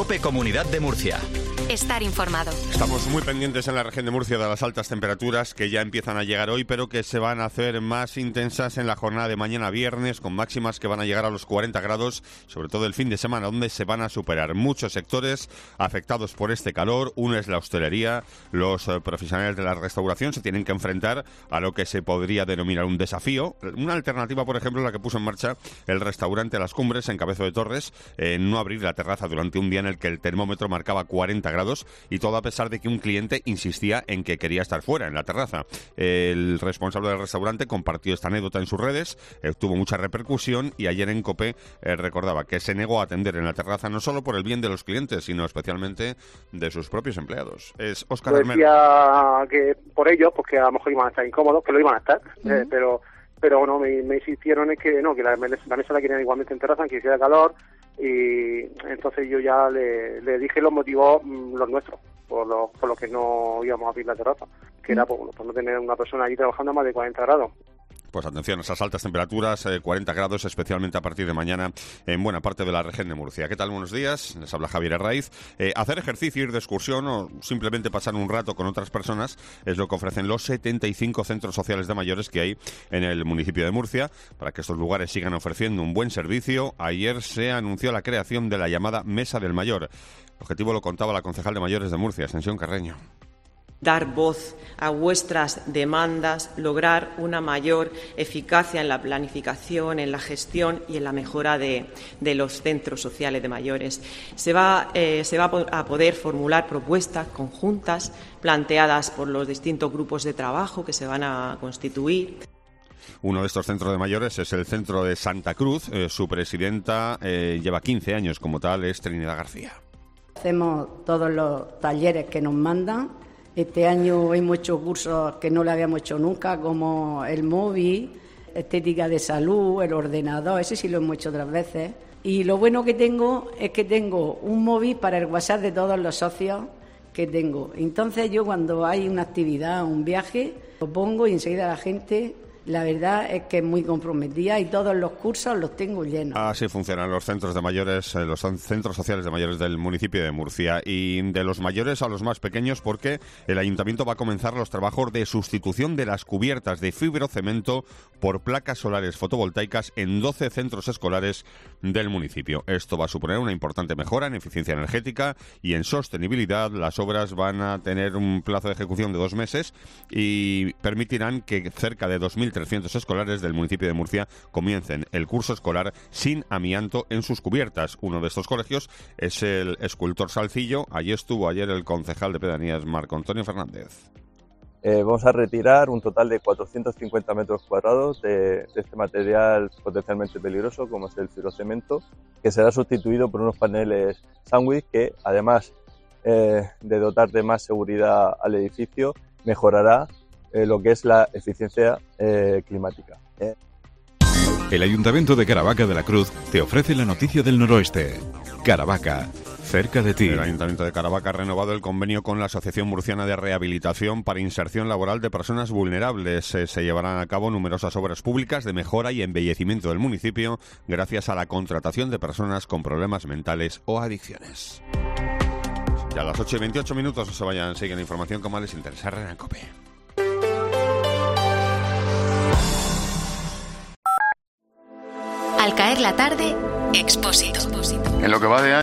COPE Comunidad de Murcia. Estar informado. Estamos muy pendientes en la región de Murcia de las altas temperaturas que ya empiezan a llegar hoy, pero que se van a hacer más intensas en la jornada de mañana viernes, con máximas que van a llegar a los 40 grados, sobre todo el fin de semana, donde se van a superar muchos sectores afectados por este calor. Uno es la hostelería. Los profesionales de la restauración se tienen que enfrentar a lo que se podría denominar un desafío. Una alternativa, por ejemplo, la que puso en marcha el restaurante Las Cumbres en Cabezo de Torres, no abrir la terraza durante un día en el que el termómetro marcaba 40 grados, y todo a pesar de que un cliente insistía en que quería estar fuera, en la terraza. El responsable del restaurante compartió esta anécdota en sus redes, tuvo mucha repercusión, y ayer en COPE recordaba que se negó a atender en la terraza no solo por el bien de los clientes, sino especialmente de sus propios empleados. Es Óscar Armero. Decía que por ellos, porque a lo mejor iban a estar incómodos, que lo iban a estar, pero no, me insistieron en que no, que la mesa la querían igualmente en terraza, que hiciera calor, y entonces yo ya le dije los motivos, los nuestros, por lo que no íbamos a abrir la terraza, que era por no tener una persona allí trabajando a más de 40 grados. Pues atención a esas altas temperaturas, 40 grados, especialmente a partir de mañana en buena parte de la región de Murcia. ¿Qué tal? Buenos días, les habla Javier Herraiz. Hacer ejercicio, ir de excursión o simplemente pasar un rato con otras personas es lo que ofrecen los 75 centros sociales de mayores que hay en el municipio de Murcia. Para que estos lugares sigan ofreciendo un buen servicio, ayer se anunció la creación de la llamada Mesa del Mayor. El objetivo lo contaba la concejal de mayores de Murcia, Ascensión Carreño. Dar voz a vuestras demandas, lograr una mayor eficacia en la planificación, en la gestión y en la mejora de los centros sociales de mayores. Se va a poder formular propuestas conjuntas planteadas por los distintos grupos de trabajo que se van a constituir. Uno de estos centros de mayores es el Centro de Santa Cruz. Su presidenta lleva 15 años como tal, es Trinidad García. Hacemos todos los talleres que nos mandan. Este año hemos hecho cursos que no lo habíamos hecho nunca, como el móvil, estética de salud, el ordenador, ese sí lo hemos hecho otras veces. Y lo bueno que tengo es que tengo un móvil para el WhatsApp de todos los socios que tengo. Entonces yo cuando hay una actividad, un viaje, lo pongo y enseguida la gente... La verdad es que es muy comprometida y todos los cursos los tengo llenos. Así funcionan los centros de mayores, los centros sociales de mayores del municipio de Murcia, y de los mayores a los más pequeños, porque el ayuntamiento va a comenzar los trabajos de sustitución de las cubiertas de fibrocemento por placas solares fotovoltaicas en 12 centros escolares del municipio. Esto va a suponer una importante mejora en eficiencia energética y en sostenibilidad. Las obras van a tener un plazo de ejecución de 2 meses y permitirán que cerca de 2.300 escolares del municipio de Murcia comiencen el curso escolar sin amianto en sus cubiertas. Uno de estos colegios es el Escultor Salcillo. Allí estuvo ayer el concejal de Pedanías, Marco Antonio Fernández. Vamos a retirar un total de 450 metros cuadrados de este material potencialmente peligroso, como es el fibrocemento, que será sustituido por unos paneles sándwich que, además de dotar de más seguridad al edificio, mejorará lo que es la eficiencia climática. El Ayuntamiento de Caravaca de la Cruz te ofrece la noticia del noroeste. Caravaca, cerca de ti. El Ayuntamiento de Caravaca ha renovado el convenio con la Asociación Murciana de Rehabilitación para Inserción Laboral de Personas Vulnerables. Se llevarán a cabo numerosas obras públicas de mejora y embellecimiento del municipio gracias a la contratación de personas con problemas mentales o adicciones. Ya a las 8:28, no se vayan, siguen la información como les interesa. Renan COPE. Al caer la tarde, Expósito. En lo que va de